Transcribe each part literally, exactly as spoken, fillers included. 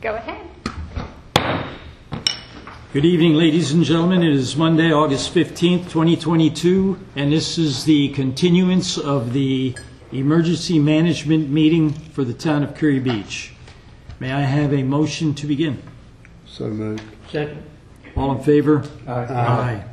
Go ahead. Good evening, ladies and gentlemen. It is Monday, August fifteenth, twenty twenty-two, and this is the continuance of the emergency management meeting for the town of Curry Beach. May I have a motion to begin? So moved. Second. All in favor? Aye. Aye.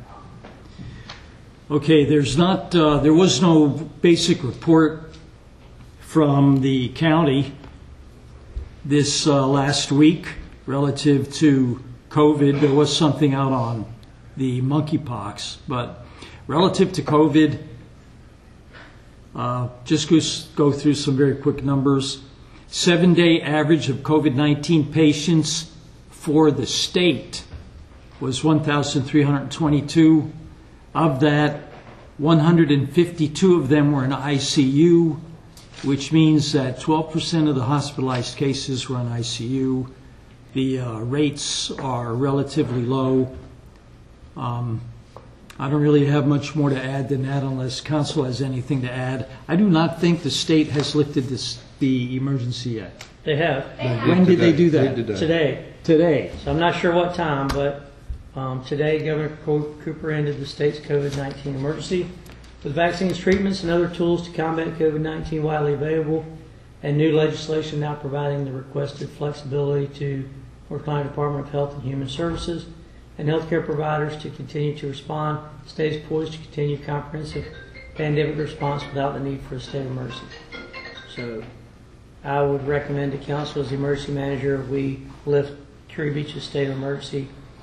Okay, there's not, uh, there was no basic report from the county this uh, last week relative to COVID. There was something out on the monkeypox, but relative to COVID, uh, just go, go through some very quick numbers. Seven-day average of COVID nineteen patients for the state was one thousand three hundred twenty-two. Of that, one hundred fifty-two of them were in I C U, which means that twelve percent of the hospitalized cases were in I C U. The uh, rates are relatively low. Um, I don't really have much more to add than that unless council has anything to add. I do not think the state has lifted this, the emergency yet. They have. They have. When did they do that? They did Today. Today. So I'm not sure what time, but um, today Governor Cooper ended the state's COVID nineteen emergency with vaccines, treatments, and other tools to combat COVID nineteen widely available, and new legislation now providing the requested flexibility to North Carolina Department of Health and Human Services and healthcare providers to continue to respond. The state is poised to continue comprehensive pandemic response without the need for a state of emergency. So I would recommend to council as the emergency manager, we lift Curry Beach's state of emergency.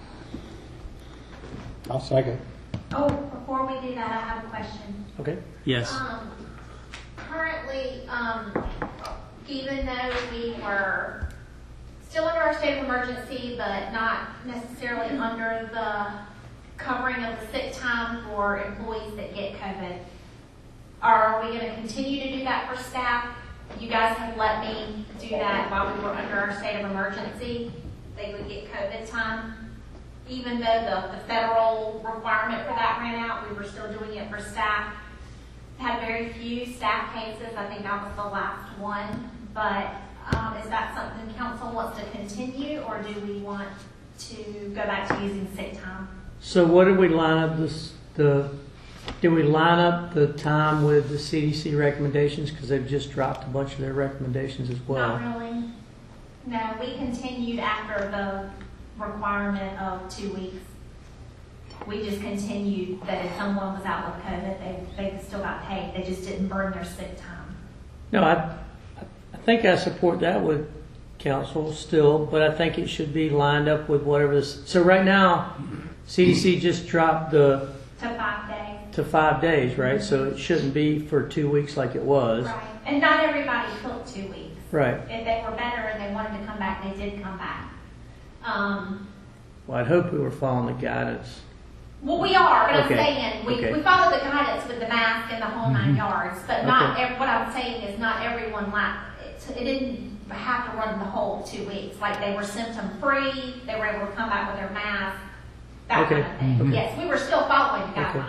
I'll second. Oh, before we do that, I have a question. Okay. Yes. Um, currently, um, even though we were still under our state of emergency, but not necessarily under the covering of the sick time for employees that get COVID, are we going to continue to do that for staff? You guys have let me do that while we were under our state of emergency. They would get COVID time. Even though the, the federal requirement for that ran out, we were still doing it for staff. Had very few staff cases. I think that was the last one. But um, is that something council wants to continue, or do we want to go back to using sick time? So what did we line up this, the, did we line up the time with the C D C recommendations? Because they've just dropped a bunch of their recommendations as well. Not really. No, we continued after the requirement of two weeks. We just continued that if someone was out with COVID, they, they still got paid. They just didn't burn their sick time. No, I, I think I support that with council still, but I think it should be lined up with whatever this. So right now, C D C just dropped the To five days. to five days, right? So it shouldn't be for two weeks like it was. Right. And not everybody took two weeks. Right. If they were better and they wanted to come back, they did come back. Um, Well, I'd hope we were following the guidance. well, we are, but Okay. I'm saying we, Okay. we follow the guidance with the mask and the whole nine Mm-hmm. yards. But not Okay. ev- what I'm saying is not everyone like it, it didn't have to run the whole two weeks. Like they were symptom free, they were able to come back with their mask, that Okay. kind of thing. Mhm. Yes, we were still following the Okay. guidelines.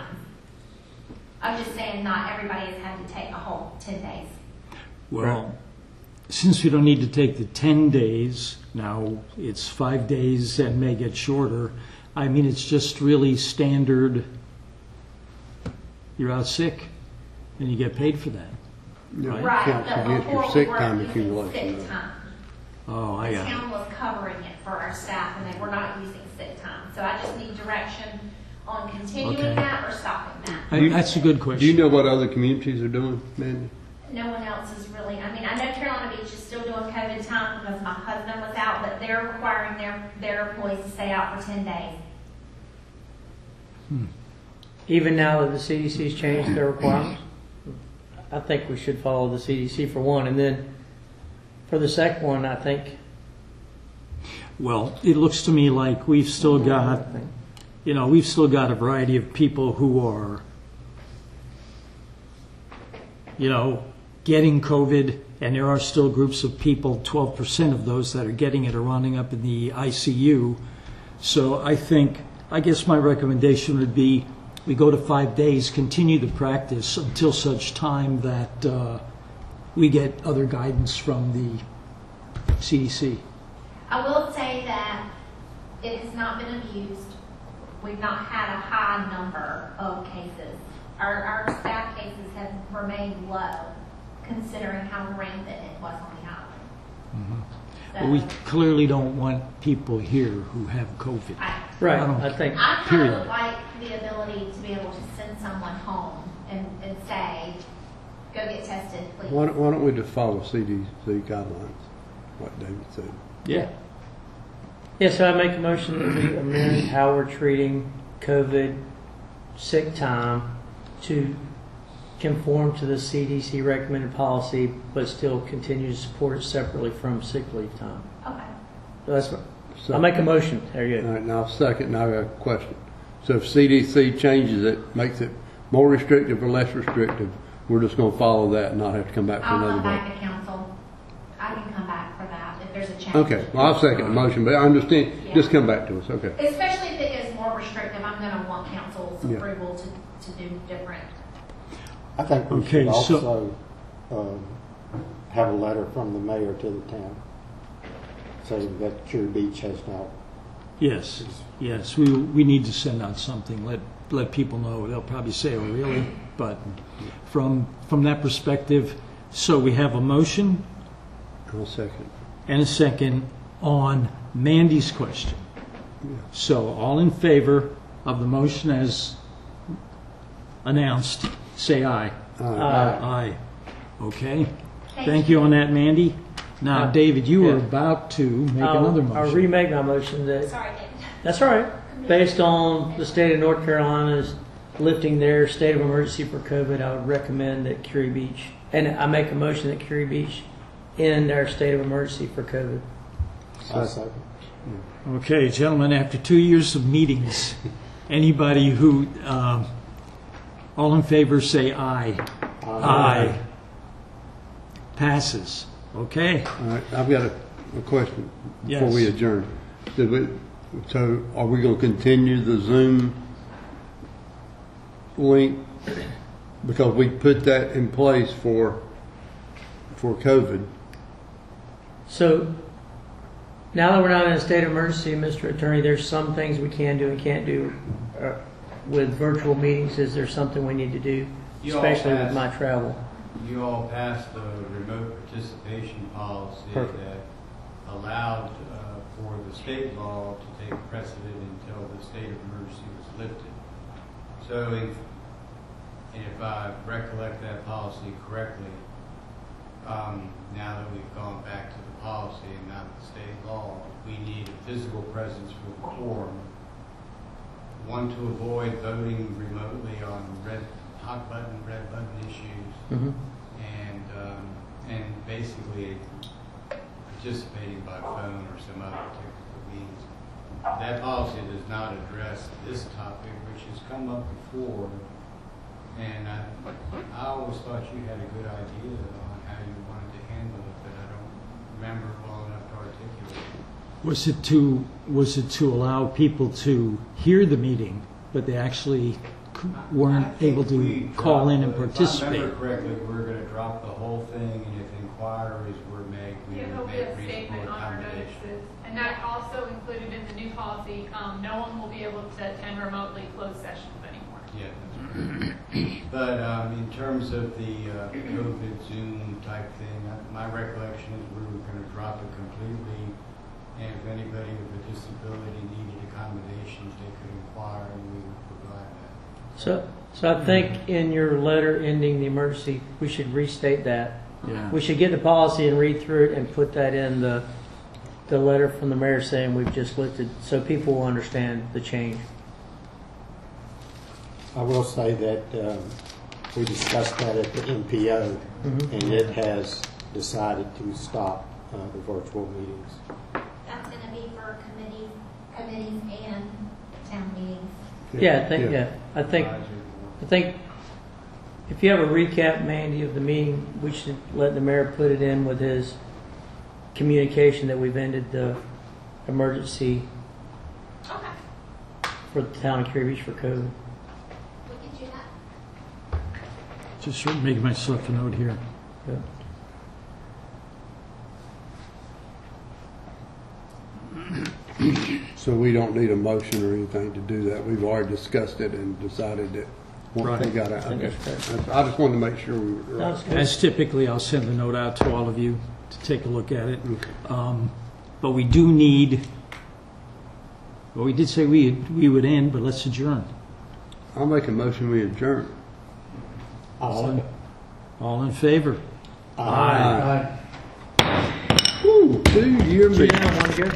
I'm just saying not everybody has had to take a whole ten days. Well, since we don't need to take the ten days, now it's five days and may get shorter. I mean, it's just really standard. You're out sick and you get paid for that. Right. Right, Council but get before your we sick were time if you using want to. sick time. Oh, I The got it. town was covering it for our staff and they were not using sick time. So I just need direction on continuing Okay. that or stopping that. I- That's a good question. Do you know what other communities are doing, Mandy? No one else is really, I mean, I know Carolina Beach is still doing COVID time because my husband was out, but they're requiring their, their employees to stay out for ten days. Even now that the C D C's changed their requirements, I think we should follow the C D C for one. And then for the second one, I think. Well, it looks to me like we've still got, you know, we've still got a variety of people who are, you know, getting COVID, and there are still groups of people, twelve percent of those that are getting it are running up in the I C U. So I think, I guess my recommendation would be we go to five days, continue the practice until such time that uh, we get other guidance from the C D C. I will say that it has not been abused. We've not had a high number of cases. Our, our staff cases have remained low, considering how rampant it was on the island. But we So, clearly don't want people here who have COVID. I, Right, I don't- I think, I kind Period. of would like the ability to be able to send someone home and, and say, go get tested, please. Why don't, why don't we just follow C D C guidelines, like David said? Yeah. yeah, so I make a motion that we amend how we're treating COVID sick time to conform to the C D C recommended policy, but still continue to support it separately from sick leave time. Okay. So that's, So- I'll make a motion. There you All go. right, now second, now I got a question. So if C D C changes it, makes it more restrictive or less restrictive, we're just gonna follow that and not have to come back for I'll another come vote? back to council. I can come back for that if there's a change. Okay, well, I'll second the motion, but I understand, just come back to us, okay. Especially if it is more restrictive, I'm gonna want council's Yeah. approval to, to do different. I think we Okay, should so- also um, have a letter from the mayor to the town saying that Curie Beach has now. Yes, yes, we, we need to send out something, let, let people know. They'll probably say, oh, really? But from, from that perspective, so we have a motion I'll second. and a second on Mandy's question. So all in favor of the motion as announced, say aye. Aye. Uh, Aye. Okay. Thank Thank you on that, Mandy. Now, Yeah. David, you were Yeah. about to make I'll, another I'll motion. remake my motion that, Sorry, David. that's all right. Based on the state of North Carolina's lifting their state of emergency for COVID, I would recommend that Curie Beach, and I make a motion that Curie Beach end our state of emergency for COVID. I second. Okay, gentlemen, after two years of meetings, anybody who, um, all in favor say aye. Aye. Passes. Okay. All right, I've got a, a question before Yes. we adjourn. Did we, so are we gonna continue the Zoom link? Because we put that in place for, for COVID. So now that we're not in a state of emergency, Mister Attorney, there's some things we can do and can't do uh, with virtual meetings. Is there something we need to do, You all especially with passed- my travel? You all passed the remote participation policy Perfect. that allowed uh, for the state law to take precedent until the state of emergency was lifted. So if, and if I recollect that policy correctly, um, now that we've gone back to the policy and not the state law, we need a physical presence for the quorum. One, to avoid voting remotely on red, hot button, red button issues. Mm-hmm. and um, and basically participating by phone or some other technical means. That policy does not address this topic, which has come up before, and I, I always thought you had a good idea on how you wanted to handle it, but I don't remember well enough to articulate it. Was it to, was it to allow people to hear the meeting, but they actually c- I weren't think able to we call in dropped and the- If I participate? remember correctly, we're going to drop the whole thing, and if inquiries were made, we Yeah, there'll would be make a reasonable statement on our accommodation. notices. And that also included in the new policy, um, no one will be able to attend remotely closed sessions anymore. Yeah. But um, in terms of the uh, COVID Zoom type thing, uh, my recollection is we were going to drop it completely. And if anybody with a disability needed accommodations, they could inquire and we would provide that. So, so I think in your letter ending the emergency, we should restate that. Yeah. We should get the policy and read through it and put that in the the letter from the mayor saying we've just lifted, so people will understand the change. I will say that um, we discussed that at the M P O, Mhm. and it has decided to stop uh, the virtual meetings. That's gonna be for committees, committees and town meetings. Yeah, I think, yeah, I think, Advisory I think if you have a recap, Mandy, of the meeting, we should let the mayor put it in with his communication that we've ended the emergency Okay, for the town of Curie Beach for COVID. we can do that. Just make myself a note here. Yeah. So we don't need a motion or anything to do that. We've already discussed it and decided that once we Right. got out. I think Okay. that's That's- I just wanted to make sure we were right. Sounds good. As typically, I'll send a note out to all of you to take a look at it. Um, But we do need, well, we did say we, we would end, but let's adjourn. I'll make a motion, we adjourn. I'll- All in favor? Whew, two-year Two meeting. down, one good.